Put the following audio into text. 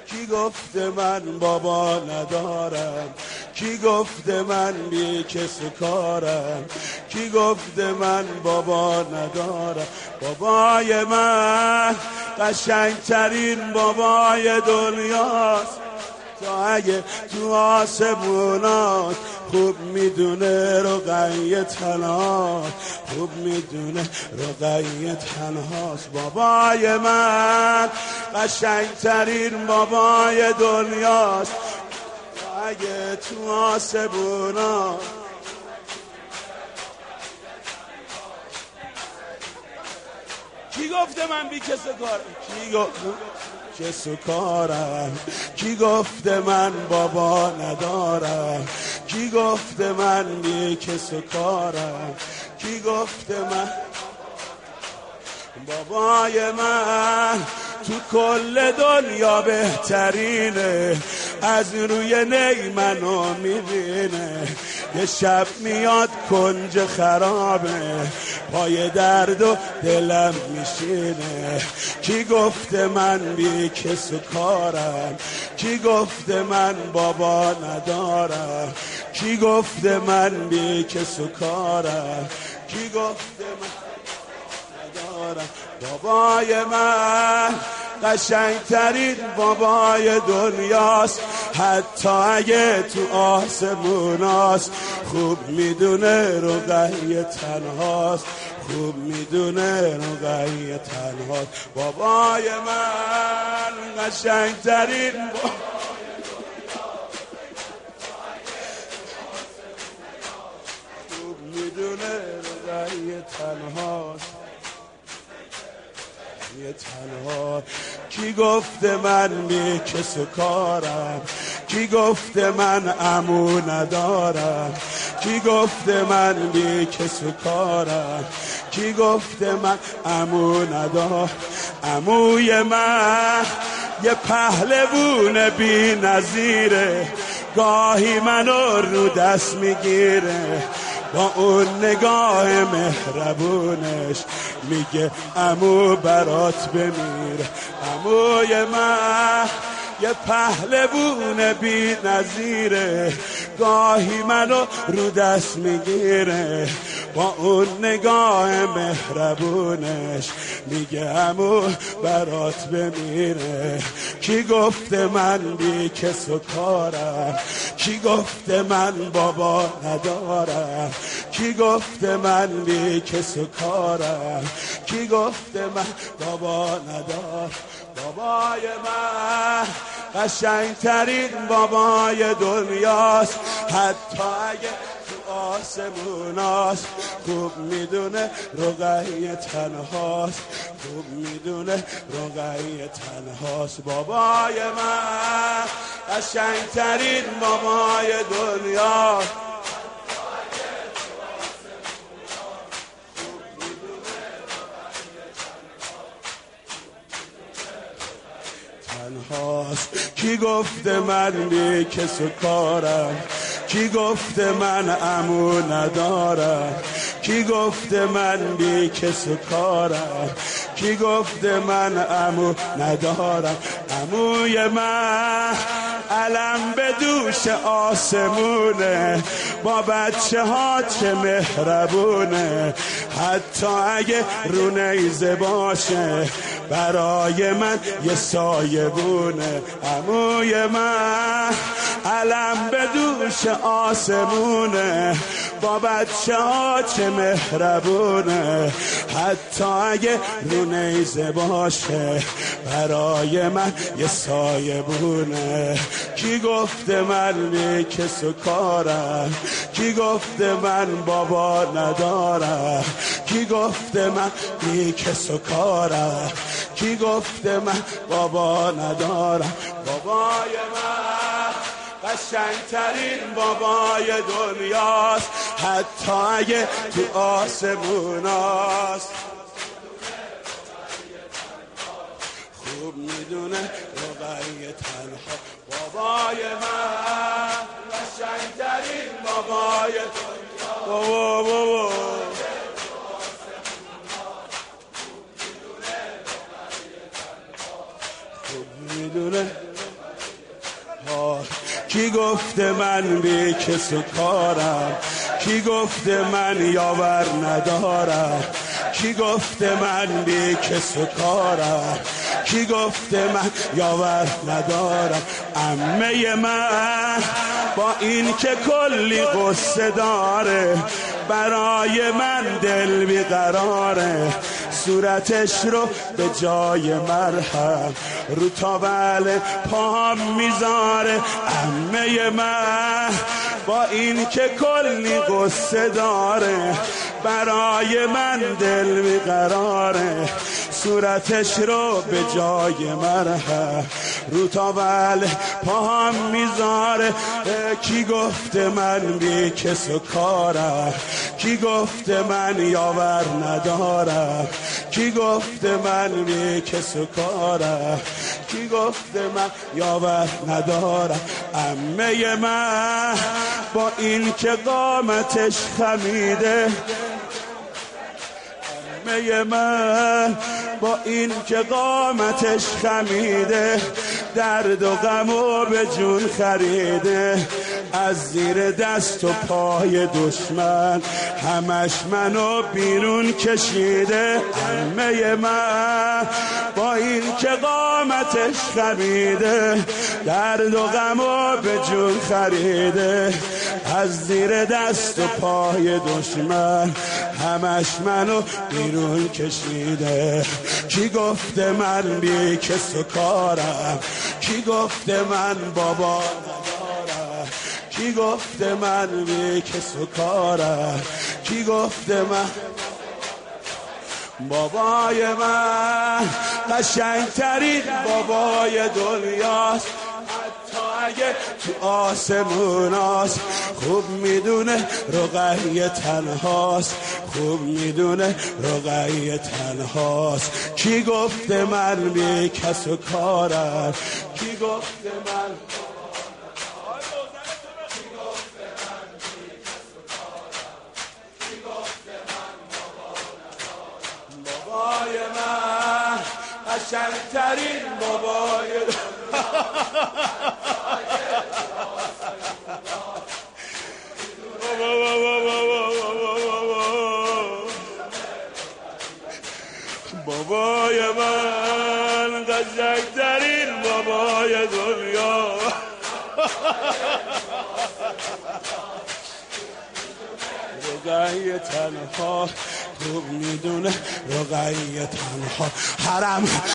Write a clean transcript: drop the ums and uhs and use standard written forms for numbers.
کی گفته من بابا ندارم؟ کی گفته من بی کس و کارم؟ کی گفته من بابا ندارم؟ بابای من قشنگترین بابای دنیاست. تا اگه تو آسمونات خوب میدونه رقیه تنهاست، خوب میدونه رقیه تنهاست. بابای من قشنگترین بابای دنیاست. تا اگه تو آسمونات کی گفته من بی کس و کارم؟ کی گفته کس و کارم؟ کی گفته من بابا ندارم؟ کی گفته من بی کس و کارم؟ کی گفته من بابای من تو کل دنیا بهترینه، از روی نی منو میبینه. یه شب میاد کنج خرابه، پای درد و دلم میشینه. کی گفته من بی کس و کارم؟ کی گفته من بابا ندارم؟ کی گفته من بی کس و کارم؟ کی گفته من ندارم؟ بابای من قشنگترین بابای دنیاست. حتی اگه تو آسموناست خوب میدونه رقیه تنهاست، خوب میدونه رقیه تنهاست. بابای من قشنگترین خوب میدونه رقیه تنهاست، تنها. کی گفته من بی کس و کارم؟ کی گفته من عمو ندارم؟ کی گفته من بی کس و کارم؟ کی گفته من عمو ندارم؟ عموی من یه پهلوون بی نظیره، گاهی منو رو دست میگیره، با اون نگاه مهربونش میگه عمو برات بمیر. عموی من یه پهلوون بی نظیره، گاهی منو رو دست میگیره، با اون نگاه مهربونش میگه عمو برات بمیره. کی گفته من بی کس و کارم؟ کی گفته من بابا ندارم؟ کی گفته من بی کس و کارم؟ کی گفته من بابا ندارم؟ بابای من قشنگترین بابای دنیاست. حتی اگه تو آسموناست خوب میدونه رقیه تنهاست، خوب میدونه رقیه تنهاست. بابای من قشنگترین بابای دنیاست. کی گفته من بی کس و کارم؟ کی گفته من عمو ندارم؟ کی گفته من بی کس و کارم؟ کی گفته من عمو ندارم؟ عموی من علم به دوش آسمونه، با بچه ها چه مهربونه. حتی اگه رو نیزه باشه برای من یه سایه بونه. عموی من علم به دوش آسمونه، با بچه ها چه مهربونه. حتی اگه رو نیزه باشه برای من یه سایه بونه. کی گفته من بی کس و کارم؟ کی گفته من بابا ندارم؟ کی گفته من بی کس و کارم؟ کی گفته من بابا ندارم؟ بابای من قشنگترین بابای دنیاست. حتی اگه تو آسموناست خوب میدونه رقیه تنها. بابای من قشنگترین بابای دنیاست. بابا خوب میدونه کی گفته من بی کس و کارم؟ کی گفته من یاور ندارم؟ کی گفته من بی کس و کارم؟ کی گفته من یاور ندارم؟ عمه من با این که کلی قصه داره، برای من دل بیقراره، صورتش رو به جای مرهم رو تاول پام میذاره. عمه من با این که کلی قصه داره، برای من دل بیقراره، صورتش رو به جای مرهم رو تاول پام میذاره. کی گفته من بی کس و کارم؟ کی گفته من یاور ندارم؟ کی گفته من بی کس و کارم؟ کی گفته من یاور ندارم؟ عمه من با این که قامتش خمیده، عمه من با این که قامتش خمیده، درد و غمو به جون خریده، از زیر دست و پای دشمن همش منو بیرون کشیده. عمه من با این که قامتش خمیده، درد و غمو به جون خریده، از زیر دست و پای دشمن همش منو بیرون کشیده. کی گفته من بی کس و کارم؟ کی گفته من بابا ندارم؟ کی گفته من بی کس و کارم؟ کی گفته من بابای من قشنگترین بابای دنیاست، حتی اگه تو آسموناست. خوب میدونه رقیه تنهاست، خوب میدونه رقیه تنهاست. کی گفته من بی کس و کارم؟ کی گفته من بابای من قشنگترین بابای بابای من قشنگترین بابای دنیا. رقیه تنها خوب میدونه رقیه تنها. حرم